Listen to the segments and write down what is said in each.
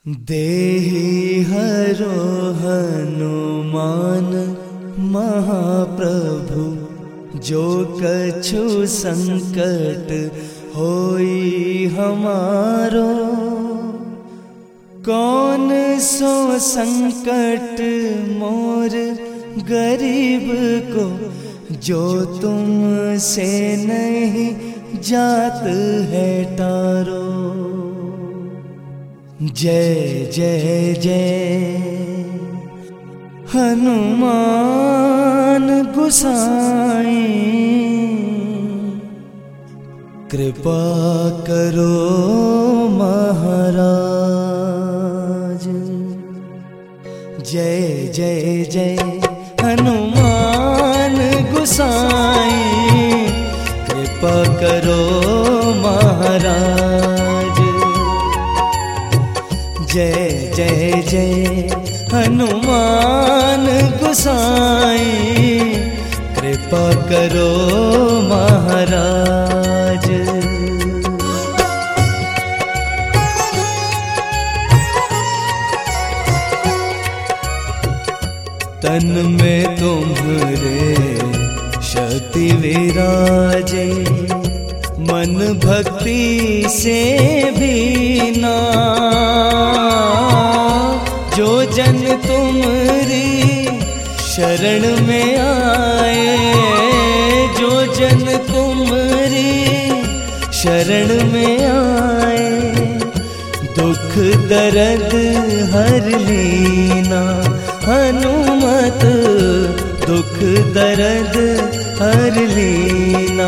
देहि हरो हनुमान महाप्रभु, जो कछु संकट होई हमारो। कौन सो संकट मोर गरीब को, जो तुम से नहीं जात है टारो। जय जय जय हनुमान गुसाई, कृपा करो महाराज। जय जय जय हनुमान गुसाई, कृपा करो महाराज। जय जय जय हनुमान गुसाई, कृपा करो महाराज। तन में तुम्हारे शक्ति विराजे, मन भक्ति से भीना। जो जन तुम्हारी शरण में आए, जो जन तुम्हारी शरण में आए, दुख दर्द हर लीना। हनुमत दुख दर्द हर लीना।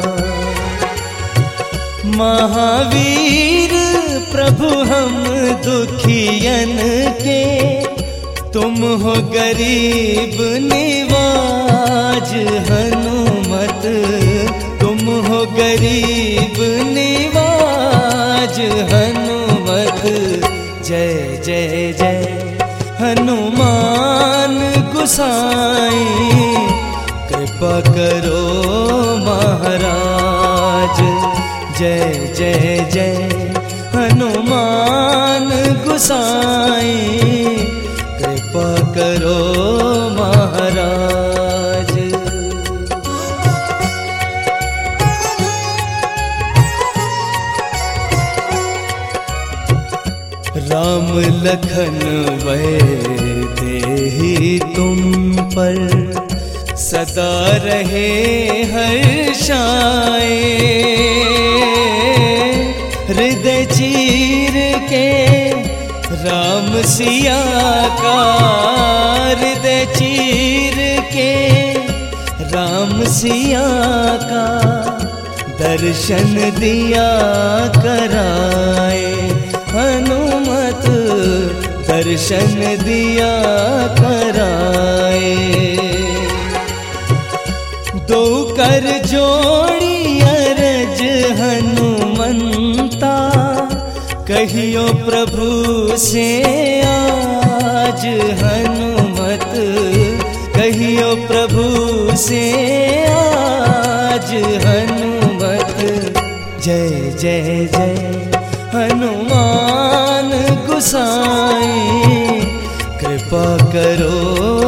महावीर प्रभु हम दुखियन के, तुम हो गरीब निवाज। हनुमत तुम हो गरीब निवाज। हनुमत जय जय जय हनुमान गुसाई, कृपा करो महाराज। जय जय जय हनुमान गुसाई, कृपा करो महाराज। राम लखन वै देहि तुम पर, सदा रहे हर्षाए। हृदय चीर के राम सिया का, हृदय चीर के राम सिया का, दर्शन दिया कराए। हनुमत दर्शन दिया कराए। दो कर जोड़ी अरज हनुमंता, कहियो प्रभु से आज। हनुमत कहियो प्रभु से आज। हनुमत जय जय जय हनुमान गुसाई, कृपा करो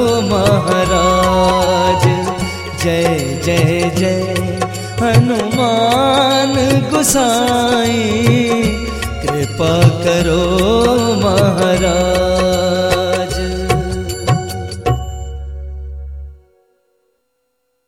महाराज। जय जय जय हनुमान गुसाई, कृपा करो महाराज।